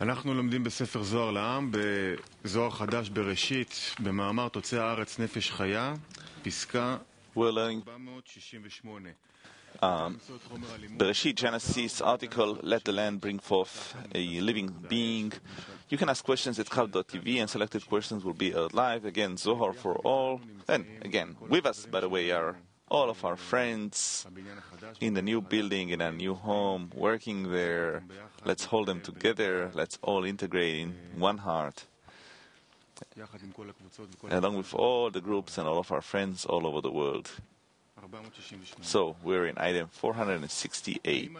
אנחנו לומדים בספר זוהר לעם, בזוהר חדש בראשית, במאמר תוצאי הארץ נפש חיה, פסקה 468. Bereshit, Genesis article, let the land bring forth a living being. You can ask questions at Chav.tv and selected questions will be live. Again, Zohar for all. And again, with us, by the way, are all of our friends in the new building, in our new home, working there. Let's hold them together. Let's all integrate in one heart. Along with all the groups and all of our friends all over the world. So, we're in item 468.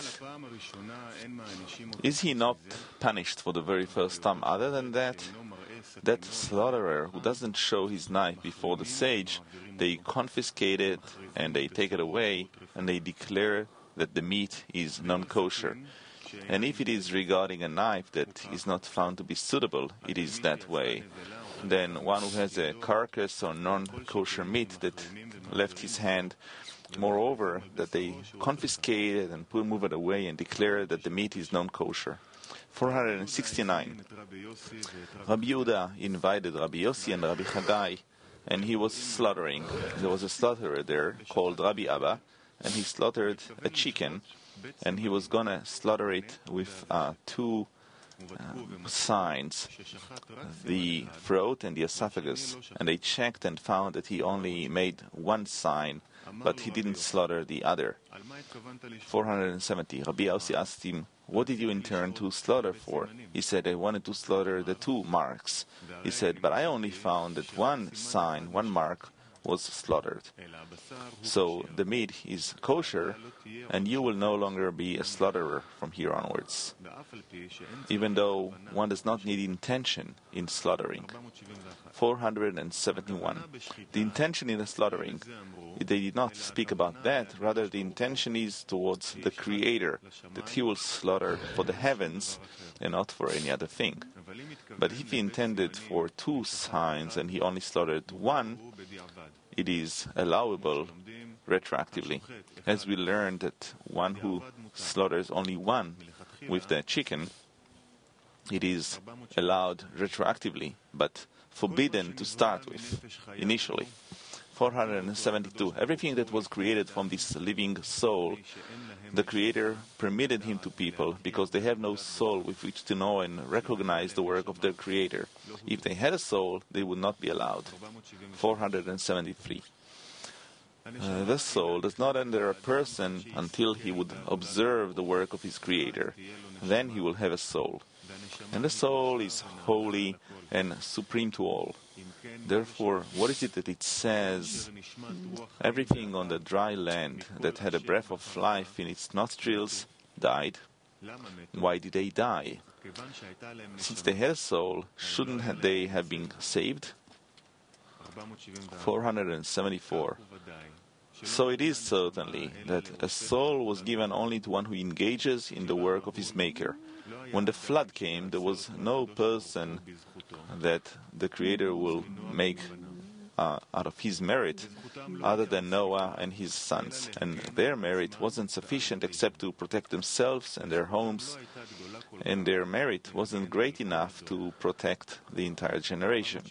Is he not punished for the very first time? Other than that, that slaughterer who doesn't show his knife before the sage, they confiscate it and they take it away and they declare that the meat is non-kosher. And if it is regarding a knife that is not found to be suitable, it is that way. Then one who has a carcass or non-kosher meat that left his hand, moreover, that they confiscate it and move it away and declare that the meat is non-kosher. 469. Rabbi Yehuda invited Rabbi Yossi and Rabbi Chagai, and he was slaughtering. There was a slaughterer there called Rabbi Abba, and he slaughtered a chicken, and he was going to slaughter it with two signs, the throat and the esophagus, and they checked and found that he only made one sign, but he didn't slaughter the other. 470. Rabbi Yossi asked him, what did you intend to slaughter for? He said, I wanted to slaughter the two marks. He said, but I only found that one sign, one mark, was slaughtered. So the meat is kosher, and you will no longer be a slaughterer from here onwards, even though one does not need intention in slaughtering. 471. The intention in the slaughtering, they did not speak about that, rather the intention is towards the Creator, that he will slaughter for the heavens and not for any other thing. But if he intended for two signs and he only slaughtered one, it is allowable retroactively. As we learned that one who slaughters only one with the chicken, it is allowed retroactively, but forbidden to start with initially. 472. Everything that was created from this living soul, the Creator permitted him to people because they have no soul with which to know and recognize the work of their Creator. If they had a soul, they would not be allowed. 473. The soul does not enter a person until he would observe the work of his Creator. Then he will have a soul. And the soul is holy and supreme to all. Therefore, what is it that it says? Everything on the dry land that had a breath of life in its nostrils died. Why did they die? Since they had a soul, shouldn't they have been saved? 474. So it is certainly that a soul was given only to one who engages in the work of his Maker. When the flood came, there was no person that the Creator will make out of his merit other than Noah and his sons. And their merit wasn't sufficient except to protect themselves and their homes. And their merit wasn't great enough to protect the entire generation.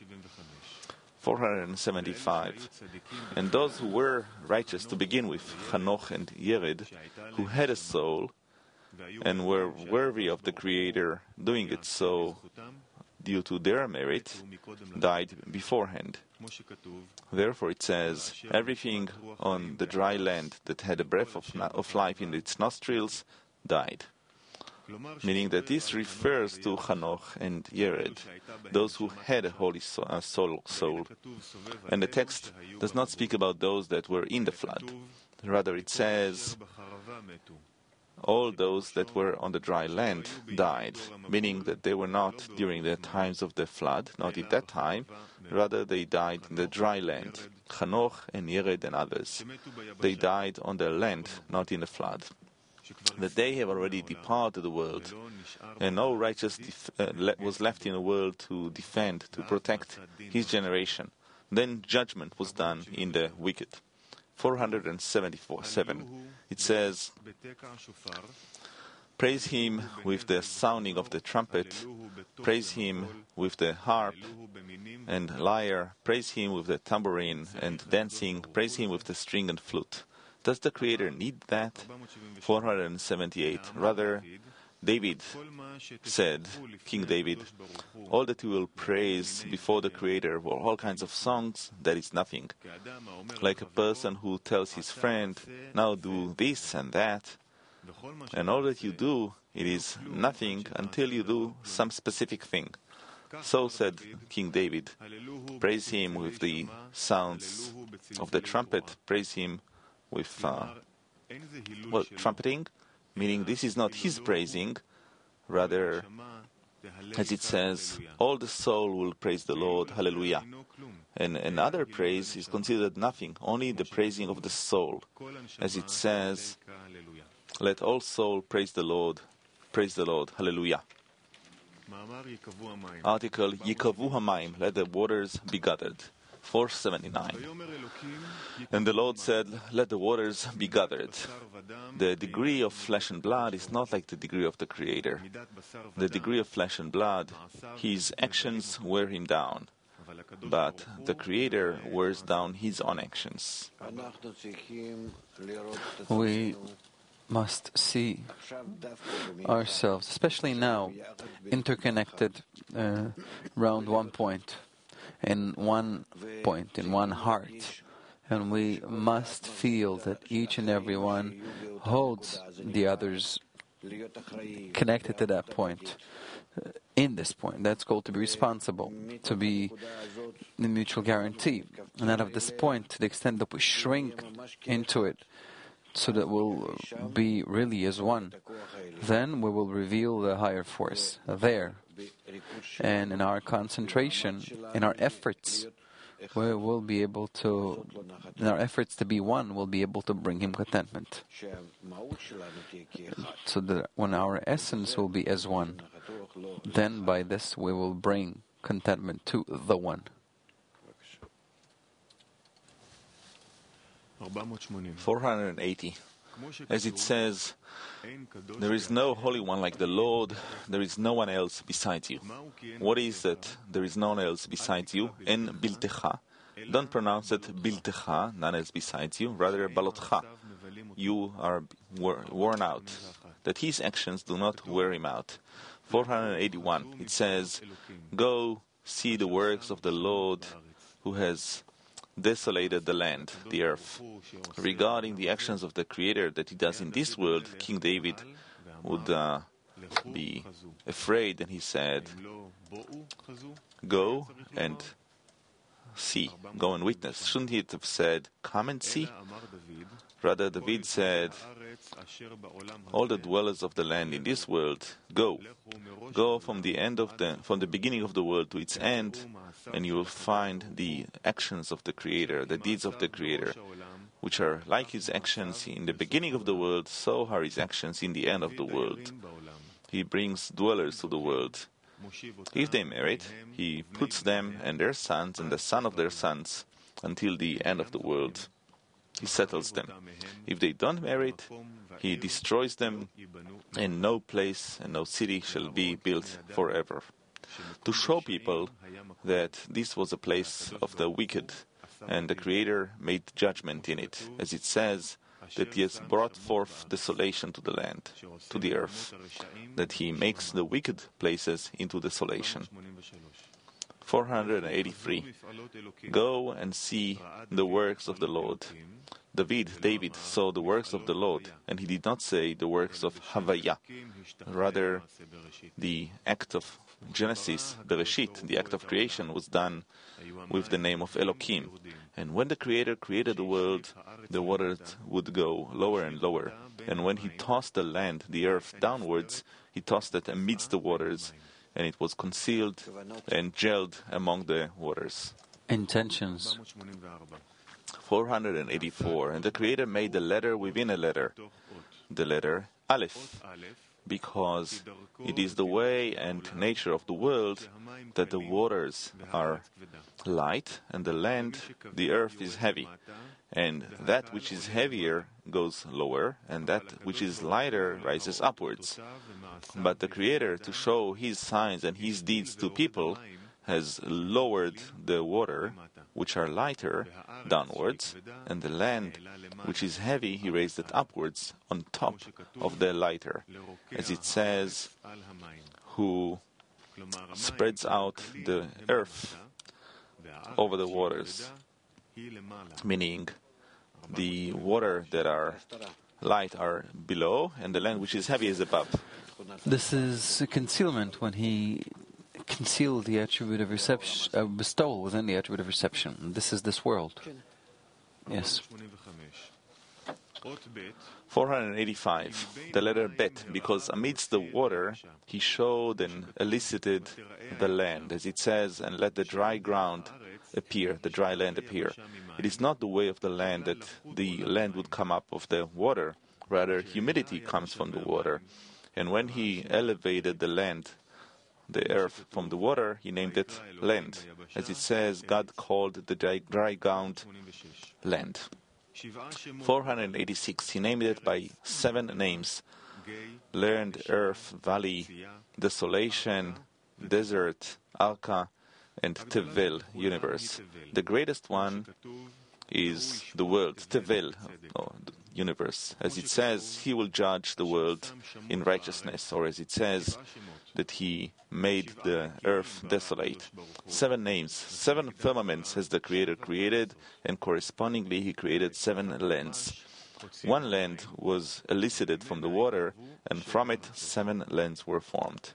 475. And those who were righteous to begin with, Hanoch and Yered, who had a soul and were worthy of the Creator doing it so due to their merit, died beforehand. Therefore it says, everything on the dry land that had a breath of life in its nostrils died. Meaning that this refers to Hanoch and Yered, those who had a holy soul. And the text does not speak about those that were in the flood. Rather it says, all those that were on the dry land died, meaning that they were not during the times of the flood, not at that time, rather they died in the dry land, Hanoch and Yered and others. They died on the land, not in the flood. That they have already departed the world, and no righteous was left in the world to defend, to protect his generation. Then judgment was done in the wicked. 477. It says, praise him with the sounding of the trumpet, praise him with the harp and lyre, praise him with the tambourine, and dancing, praise him with the string and flute. Does the Creator need that? 478. Rather, David said, King David, all that you will praise before the Creator were all kinds of songs, that is nothing. Like a person who tells his friend, now do this and that, and all that you do, it is nothing until you do some specific thing. So said King David, praise him with the sounds of the trumpet, praise him with, trumpeting, meaning this is not his praising, rather, as it says, all the soul will praise the Lord, hallelujah. And another praise is considered nothing, only the praising of the soul. As it says, let all soul praise the Lord, hallelujah. Article, Yikavu Hamayim, let the waters be gathered. 479. And the Lord said, let the waters be gathered. The degree of flesh and blood is not like the degree of the Creator. The degree of flesh and blood, his actions wear him down. But the Creator wears down his own actions. We must see ourselves, especially now, interconnected around one point, in one heart. And we must feel that each and every one holds the others connected to that point. In this point, that's called to be responsible, to be the mutual guarantee. And out of this point, to the extent that we shrink into it, so that we'll be really as one, then we will reveal the higher force there. And in our concentration, in our efforts, we will be able to, in our efforts to be one, we'll be able to bring him contentment. So that when our essence will be as one, then by this we will bring contentment to the one. 480. As it says, there is no Holy One like the Lord, there is no one else besides you. What is that there is no one else besides you? En biltecha. Don't pronounce it biltecha, none else besides you, rather balotcha. You are worn out. That his actions do not wear him out. 481. It says, go see the works of the Lord who has desolated the land, the earth. Regarding the actions of the Creator that he does in this world, King David would be afraid, and he said, go and see, go and witness. Shouldn't he have said, come and see? Rather, David said, all the dwellers of the land in this world, go from the beginning of the world to its end, and you will find the actions of the Creator, the deeds of the Creator, which are like his actions in the beginning of the world, so are his actions in the end of the world. He brings dwellers to the world. If they merit, he puts them and their sons and the son of their sons until the end of the world. He settles them. If they don't merit, he destroys them, and no place and no city shall be built forever. To show people that this was a place of the wicked, and the Creator made judgment in it, as it says, that he has brought forth desolation to the land, to the earth, that he makes the wicked places into desolation. 483. Go and see the works of the Lord. David saw the works of the Lord, and he did not say the works of Havaya. Rather, the act of Genesis, Bereshit, the act of creation, was done with the name of Elohim. And when the Creator created the world, the waters would go lower and lower. And when he tossed the land, the earth, downwards, he tossed it amidst the waters, and it was concealed and gelled among the waters. Intentions. 484. And the Creator made a letter within a letter, the letter Aleph, because it is the way and nature of the world that the waters are light and the land, the earth, is heavy. And that which is heavier goes lower, and that which is lighter rises upwards. But the Creator, to show His signs and His deeds to people, has lowered the water, which are lighter, downwards, and the land, which is heavy, He raised it upwards, on top of the lighter. As it says, who spreads out the earth over the waters, meaning the water that are light are below, and the land which is heavy is above. This is concealment when He concealed the attribute of reception, bestowal within the attribute of reception. This is this world. Yes. 485, the letter Bet, because amidst the water He showed and elicited the land, as it says, and let the dry ground appear, the dry land appear. It is not the way of the land that the land would come up of the water, rather humidity comes from the water. And when He elevated the land, the earth from the water, He named it land. As it says, God called the dry ground land. 486, He named it by 7 names: land, earth, valley, desolation, desert, Arka, and Tevel, universe. The greatest one is the world, Tevel, or the universe. As it says, He will judge the world in righteousness, or as it says, that He made the earth desolate. 7 names, 7 firmaments has the Creator created, and correspondingly He created 7 lands. 1 land was elicited from the water, and from it 7 lands were formed.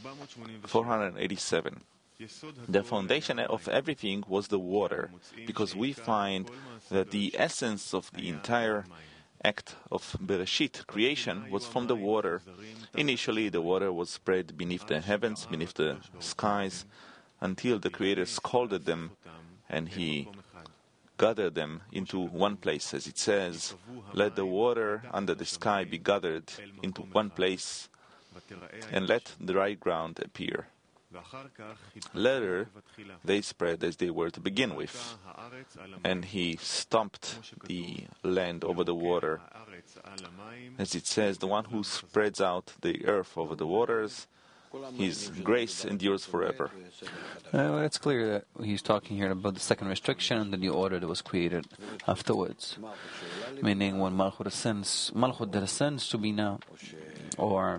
487. The foundation of everything was the water, because we find that the essence of the entire act of Bereshit, creation, was from the water. Initially, the water was spread beneath the heavens, beneath the skies, until the Creator scalded them, and He gathered them into one place. As it says, let the water under the sky be gathered into one place, and let the dry ground appear. Later, they spread as they were to begin with, and He stomped the land over the water. As it says, the one who spreads out the earth over the waters, His grace endures forever. It's clear that He's talking here about the second restriction and the new order that was created afterwards. Meaning when Malchut ascends to be now, or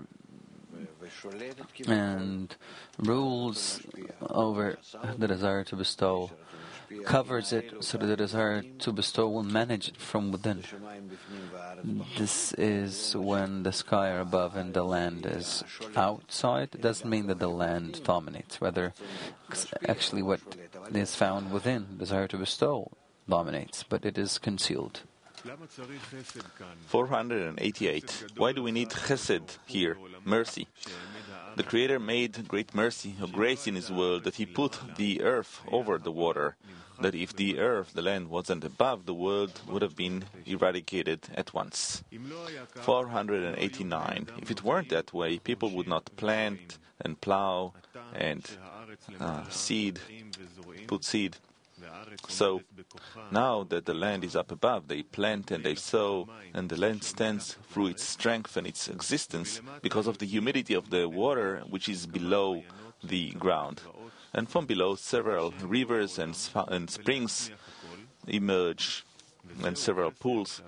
and rules over the desire to bestow, covers it so that the desire to bestow will manage it from within. This is when the sky are above and the land is outside. It doesn't mean that the land dominates, rather, actually what is found within, desire to bestow, dominates, but it is concealed. 488. Why do we need chesed here, mercy? The Creator made great mercy or grace in His world that He put the earth over the water, that if the earth, the land, wasn't above, the world would have been eradicated at once. 489. If it weren't that way, people would not plant and plow and put seed. So, now that the land is up above, they plant and they sow, and the land stands through its strength and its existence because of the humidity of the water which is below the ground. And from below, several rivers and springs emerge, and several pools,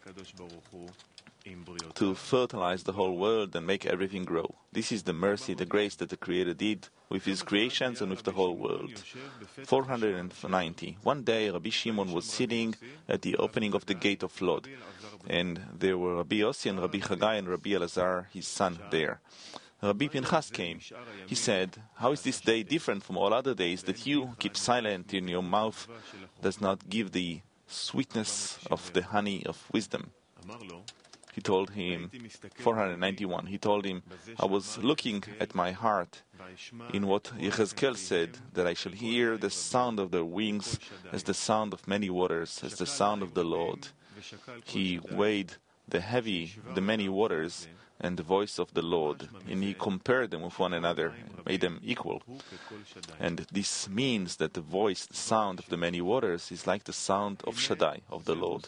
to fertilize the whole world and make everything grow. This is the mercy, the grace that the Creator did with His creations and with the whole world. 490. One day Rabbi Shimon was sitting at the opening of the gate of Lod, and there were Rabbi Yossi and Rabbi Chagai and Rabbi Elazar, his son, there. Rabbi Pinchas came. He said, "How is this day different from all other days that you keep silent and your mouth does not give the sweetness of the honey of wisdom?" He told him, 491, he told him, "I was looking at my heart in what Yechezkel said, that I shall hear the sound of their wings as the sound of many waters, as the sound of the Lord." He weighed the many waters, and the voice of the Lord, and he compared them with one another, made them equal. And this means that the voice, the sound of the many waters is like the sound of Shaddai, of the Lord.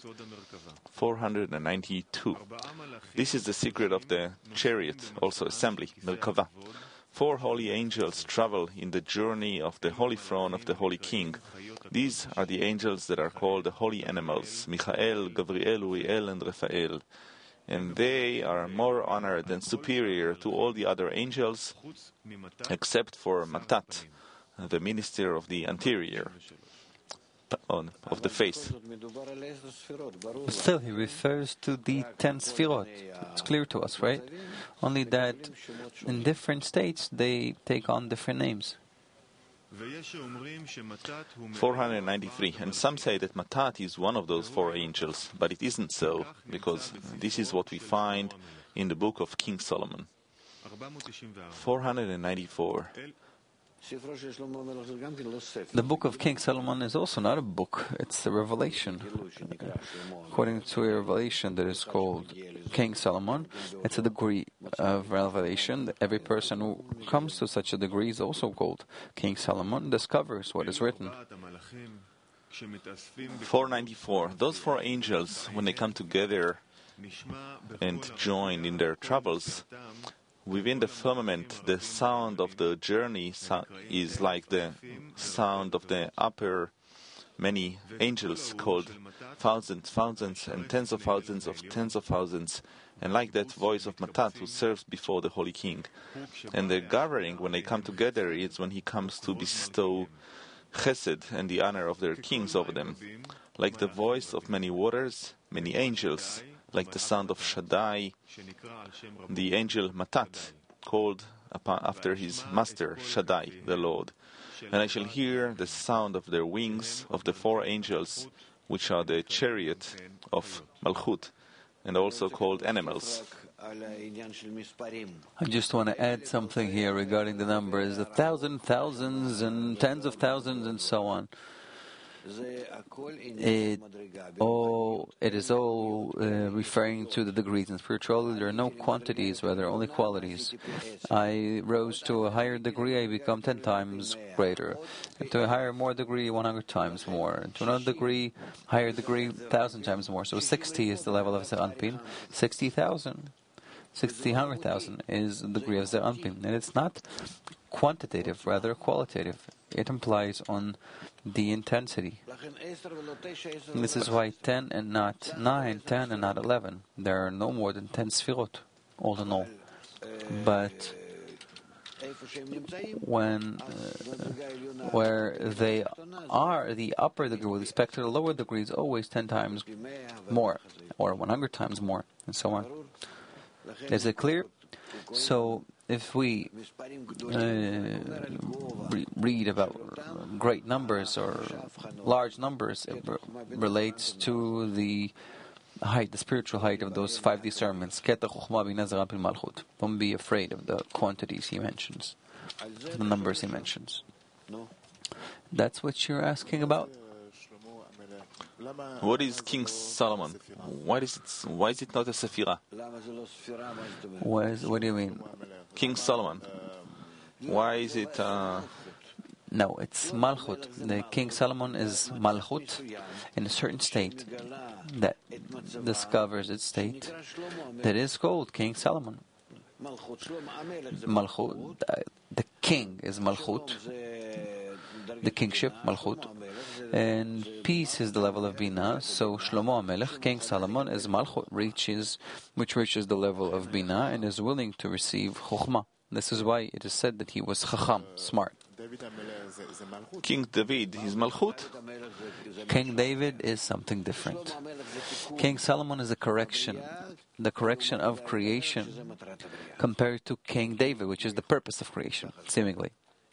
492. This is the secret of the chariot, also assembly, Merkava. 4 holy angels travel in the journey of the holy throne of the holy king. These are the angels that are called the holy animals, Michael, Gabriel, Uriel, and Raphael. And they are more honored and superior to all the other angels, except for Matat, the minister of the anterior, of the face. Still, he refers to the 10 Sfirot. It's clear to us, right? Only that in different states they take on different names. 493. And some say that Matat is one of those 4 angels, but it isn't so, because this is what we find in the book of King Solomon. 494. The book of King Solomon is also not a book, it's a revelation. According to a revelation that is called King Solomon, it's a degree of revelation. Every person who comes to such a degree is also called King Solomon, discovers what is written. 494. Those 4 angels, when they come together and join in their troubles, within the firmament, the sound of the journey is like the sound of the upper many angels, called thousands, and tens of thousands, and like that voice of Matat who serves before the Holy King. And the gathering, when they come together, is when he comes to bestow chesed and the honor of their kings over them. Like the voice of many waters, many angels, like the sound of Shaddai, the angel Matat, called after his master, Shaddai, the Lord. And I shall hear the sound of their wings, of the 4 angels, which are the chariot of Malchut, and also called animals. I just want to add something here regarding the numbers, the thousands, and tens of thousands, and so on. It is all referring to the degrees. In spirituality, there are no quantities, rather only qualities. I rose to a higher degree, I become 10 times greater. And to a higher, more degree, 100 times more. And to another degree, higher degree, 1,000 times more. So 60 is the level of Zeranpin. 60,000. 100,000 is the degree of Zeranpin. And it's not quantitative, rather qualitative. It implies on the intensity. And this is why 10 and not 9, 10 and not 11. There are no more than 10 Sfirot, all in all. But where they are, the upper degree with respect to the lower degree is always 10 times more, or 100 times more, and so on. Is it clear? So, if we read about great numbers or large numbers, it relates to the height, the spiritual height of those 5 discernments. Don't be afraid of the quantities he mentions, the numbers he mentions. That's what you're asking about? What is King Solomon? Why is it not a Sephirah? What do you mean? King Solomon. Why is it... No, it's Malchut. The King Solomon is Malchut in a certain state that discovers its state that is called King Solomon. Malchut, the king is Malchut, the kingship, Malchut, and peace is the level of Bina. So Shlomo HaMelech, King Solomon, is Malchut, which reaches the level of Bina and is willing to receive Chokhmah. This is why it is said that he was Chacham, smart. King David is Malchut. King David is something different. King Solomon is the correction of creation compared to King David, which is the purpose of creation, seemingly.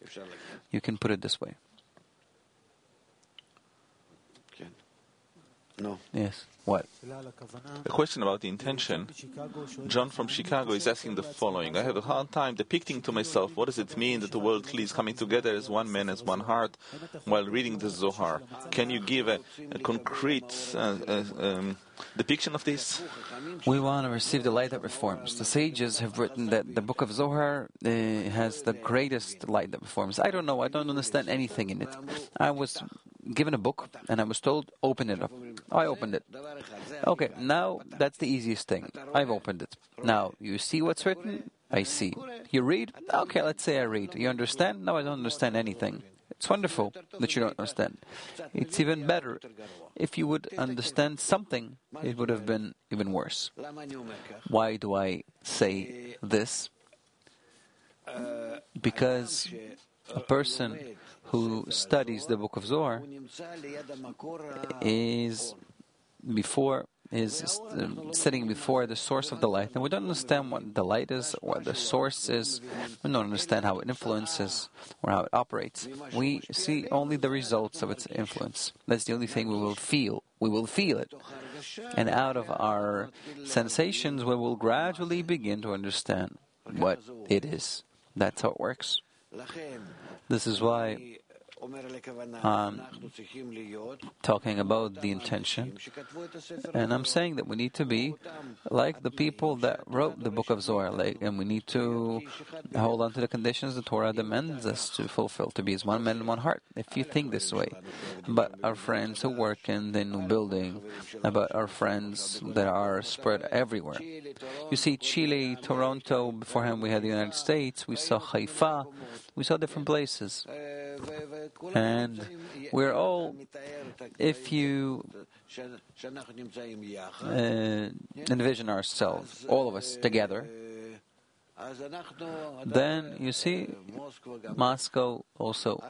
You can put it this way. No. Yes. What? A question about the intention. John from Chicago is asking the following. I have a hard time depicting to myself what does it mean that the world is coming together as one man, as one heart, while reading the Zohar. Can you give a concrete depiction of this? We want to receive the light that reforms. The sages have written that the book of Zohar has the greatest light that reforms. I don't know. I don't understand anything in it. I was given a book and I was told, open it up. I opened it. Okay, now that's the easiest thing. I've opened it. Now, you see what's written? I see. You read? Okay, let's say I read. You understand? No, I don't understand anything. It's wonderful that you don't understand. It's even better. If you would understand something, it would have been even worse. Why do I say this? Because a person who studies the book of Zohar is sitting before the source of the light, and we don't understand what the light is, or what the source is. We don't understand how it influences or how it operates. We see only the results of its influence. That's the only thing we will feel. We will feel it. And out of our sensations, we will gradually begin to understand what it is. That's how it works. This is why talking about the intention, and I'm saying that we need to be like the people that wrote the book of Zohar, and we need to hold on to the conditions the Torah demands us to fulfill, to be as one man and one heart. If you think this way about our friends who work in the new building, about our friends that are spread everywhere. You see Chile, Toronto, beforehand we had the United States, we saw Haifa, we saw different places. And we're all, if you envision ourselves, all of us together, then you see Moscow also.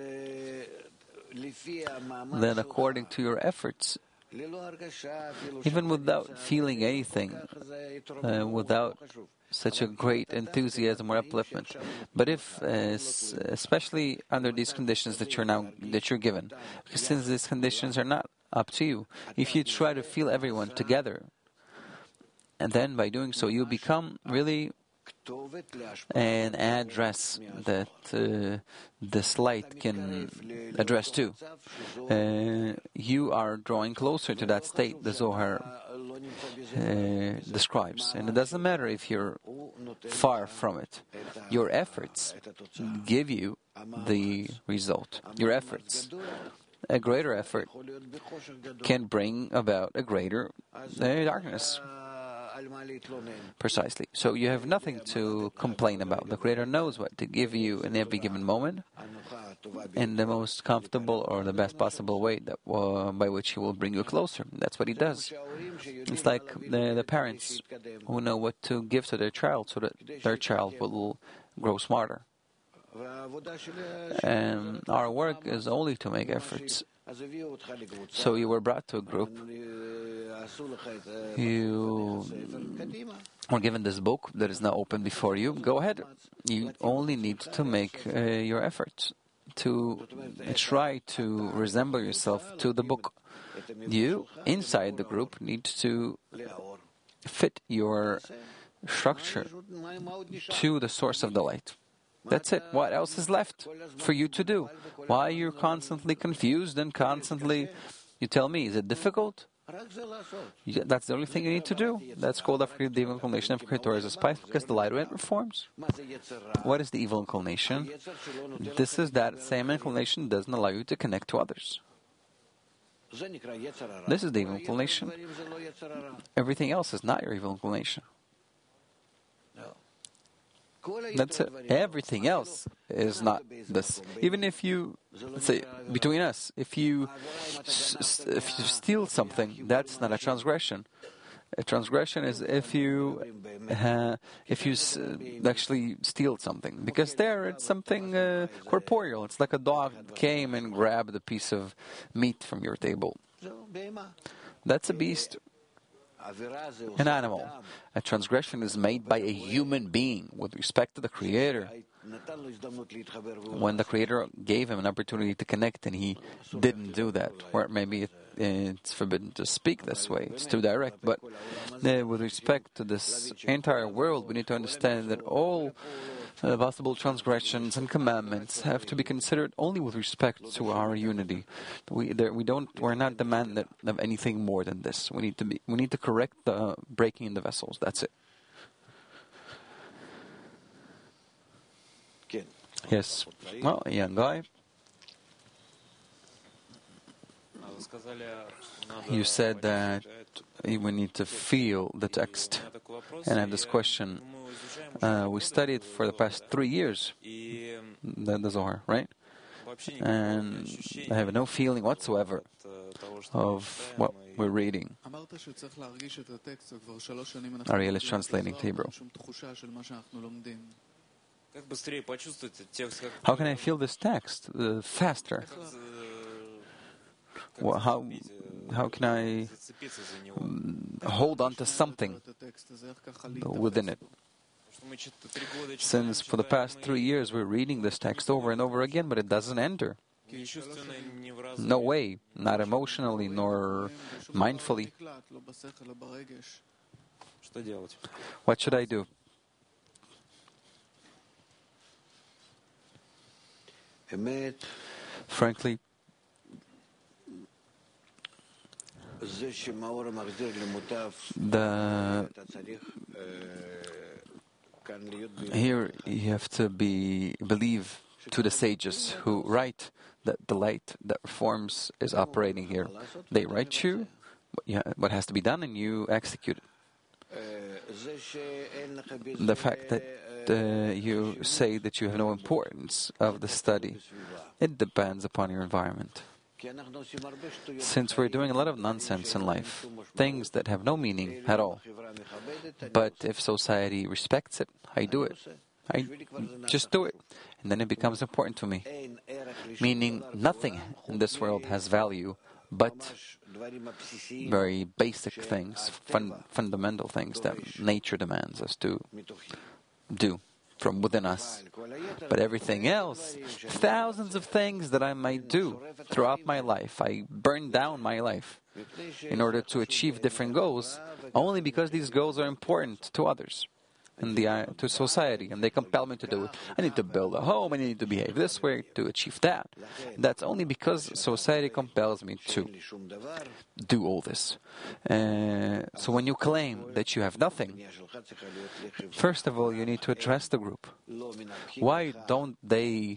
Then according to your efforts, even without feeling anything, without such a great enthusiasm or upliftment. But if, especially under these conditions that you're given, because since these conditions are not up to you, if you try to feel everyone together, and then by doing so you become really an address that this light can address to. You are drawing closer to that state the Zohar describes. And it doesn't matter if you're far from it. Your efforts give you the result. Your efforts. A greater effort can bring about a greater darkness. Precisely. So you have nothing to complain about. The Creator knows what to give you in every given moment in the most comfortable or the best possible way that by which He will bring you closer. That's what He does. It's like the parents who know what to give to their child so that their child will grow smarter. And our work is only to make efforts. So you were brought to a group. You were given this book that is now open before you. Go ahead. You only need to make your efforts to try to resemble yourself to the book. You, inside the group, need to fit your structure to the source of the light. That's it. What else is left for you to do? Why you're constantly confused and constantly... You tell me, is it difficult? That's the only thing you need to do. That's called the evil inclination of Creator as a spice, because the light of it reforms. What is the evil inclination? This is that same inclination doesn't allow you to connect to others. This is the evil inclination. Everything else is not your evil inclination. That's it. Everything else is not this. Even if you, let's say, between us, if you steal something, that's not a transgression. A transgression is if you actually steal something, because there it's something corporeal. It's like a dog came and grabbed a piece of meat from your table. That's a beast. An animal. A transgression is made by a human being with respect to the Creator. When the Creator gave him an opportunity to connect and he didn't do that, or maybe it's forbidden to speak this way. It's too direct. But with respect to this entire world, we need to understand that all possible transgressions and commandments have to be considered only with respect to our unity. We're not demanding of anything more than this. We need to correct the breaking in the vessels. That's it. Yes. Well, a young guy. You said that we need to feel the text. And I have this question. We studied for the past 3 years the Zohar, right? And I have no feeling whatsoever of what we're reading. Ariel is translating to Hebrew. How can I feel this text faster? Well, how can I hold on to something within it? Since for the past 3 years we're reading this text over and over again, but it doesn't enter. No way, not emotionally nor mindfully. What should I do? Frankly, here you have to believe to the sages who write that the light that reforms is operating here. They write you what has to be done and you execute it. The fact that you say that you have no importance of the study, it depends upon your environment. Since we're doing a lot of nonsense in life, things that have no meaning at all. But if society respects it, I do it. I just do it. And then it becomes important to me. Meaning nothing in this world has value but very basic things, fundamental things that nature demands us to do from within us. But everything else, thousands of things that I might do throughout my life, I burn down my life in order to achieve different goals, only because these goals are important to others and to society, and they compel me to do it. I need to build a home, I need to behave this way to achieve that. That's only because society compels me to do all this. So when you claim that you have nothing, first of all, you need to address the group. Why don't they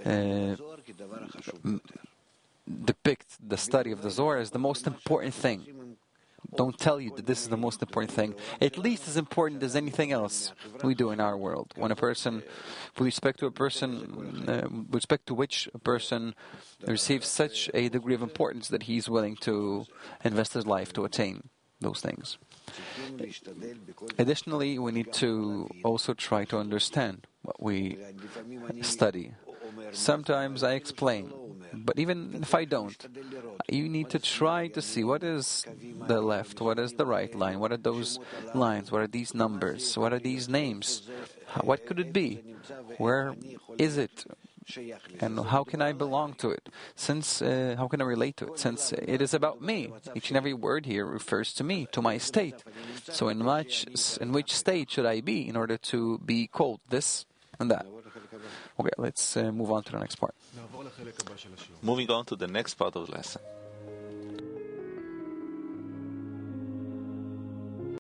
depict the study of the Zohar as the most important thing? Don't tell you that this is the most important thing. At least as important as anything else we do in our world. When a person, with respect to which a person receives such a degree of importance that he's willing to invest his life to attain those things. Additionally, we need to also try to understand what we study. Sometimes I explain, but even if I don't, you need to try to see what is the left, what is the right line, what are those lines, what are these numbers, what are these names, what could it be, where is it, and how can I belong to it, how can I relate to it, since it is about me. Each and every word here refers to me, to my state. So in which state should I be in order to be called this and that? Okay, let's move on to the next part. Moving on to the next part of the lesson.